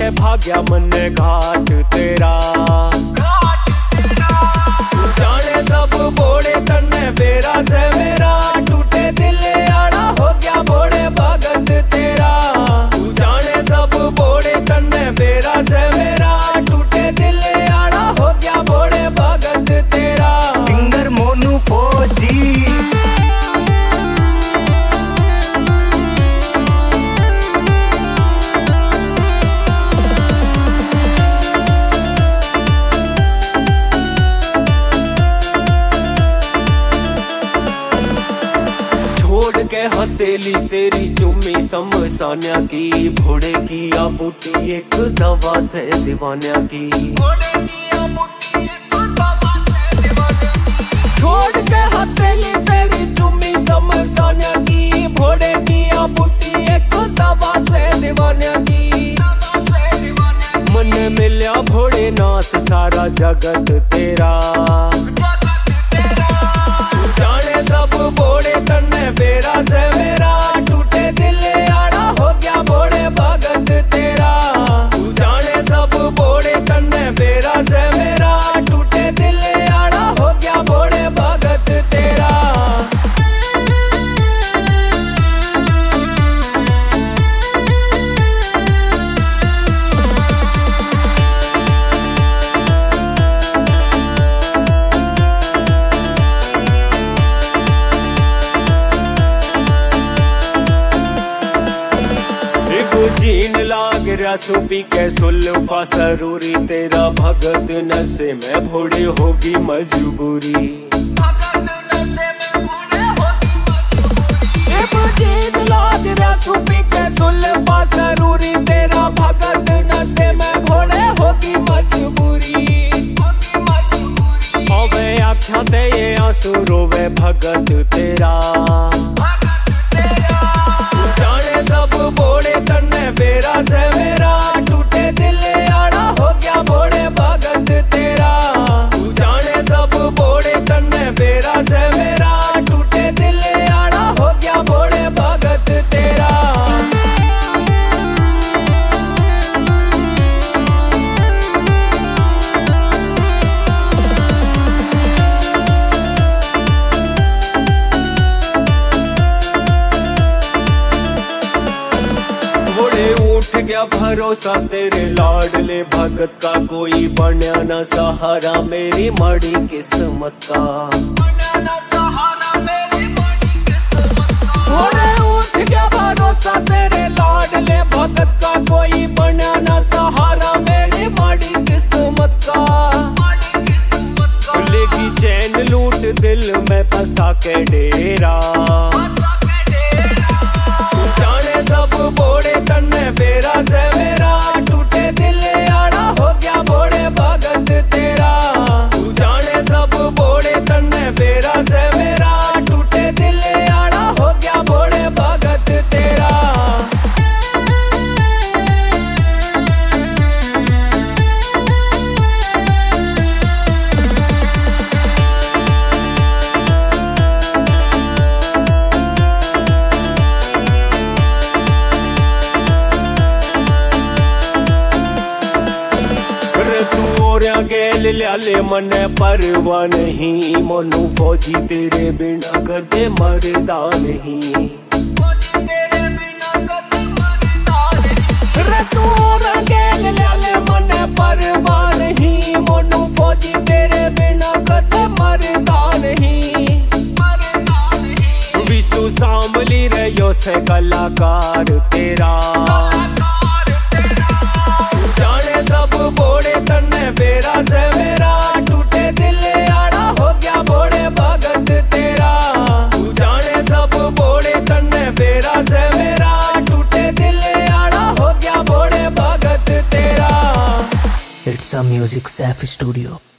के भाग्या मन घाट तेरा। तू जाने सब बोड़े तन्ने बेरा से मेरा, टूटे दिल आड़ा हो गया बोड़े भगत तेरा। तू जाने सब बोड़े तन्ने बेरा से मेरा, टूटे दिल आड़ा हो गया बोड़े भगत तेरा। सिंगर मोनू फौजी। छोड़ के हथेली तेरी चुम्मी समसान्या की, भोड़े की आ बूटी एक दवा से दीवान्या की। छोड़ के हथेली तेरी चुम्मी समसान्या की, भोड़े की आ बूटी एक दवा से दीवान्या की। मन मिल्या भोड़े नाथ सारा जगत तेरा। जाने सब बोड़े तन्ने बेरा से मेरा, टूटे दिल आड़ा हो गया बोड़े भगत तेरा। तू जाने सब बोड़े तन्ने बेरा से मेरा, टूटे दिल आड़ा हो गया बोड़े भगत तेरा। जीन लाग रहा सुपी के सुल्फा सरूरी, तेरा भगत नशे में भोड़े होगी मजबूरी। जीन लाग रहा सुपी के सुल्फा सरूरी, तेरा भगत नशे में भोड़े होगी मजबूरी। अवे आख्या ते ये आंसू रोवे भगत तेरा। जाने सब बोड़े तन्ने बेरा से मेरा, टूटे दिल आड़ा हो गया बोड़े भगत तेरा। तू जाने सब बोड़े तन्ने बेरा से मेरा, टूटे दिल आड़ा हो गया बोड़े भगत तेरा। उठ गया भरोसा तेरे लाडले भगत का, कोई बनया ना सहारा मेरी मड़ी किस्मत का। उठ गया भरोसा तेरे लाडले भगत का, कोई बनया ना सहारा मेरी मड़ी किस्मत का। लेगी चैन लूट दिल में बसा के डेरा। जाने सब बोड़े तन्ने बेरा से मेरा, टूटे दिल आड़ा हो गया बोड़े भगत तेरा। तू जाने सब बोड़े तन्ने बेरा से मेरा, टूटे दिल आड़ा हो गया बोड़े भगत तेरा। गेल ल्याले मन परवा नहीं, मोनू फौजी तेरे बिना कदे मरदा नहीं। गेल ल्याले मन परवा नहीं, मोनू फौजी तेरे बिना कदे मरदा नहीं। विशु सांभली रहो से कलाकार तेरा। जाने सब बोड़े तन्ने बेरा से मेरा, टूटे दिल आड़ा हो गया बोड़े भगत तेरा। तू जाने सब बोड़े तन्ने बेरा से मेरा, टूटे दिल आड़ा हो गया बोड़े भगत तेरा। It's a music Safi Studio.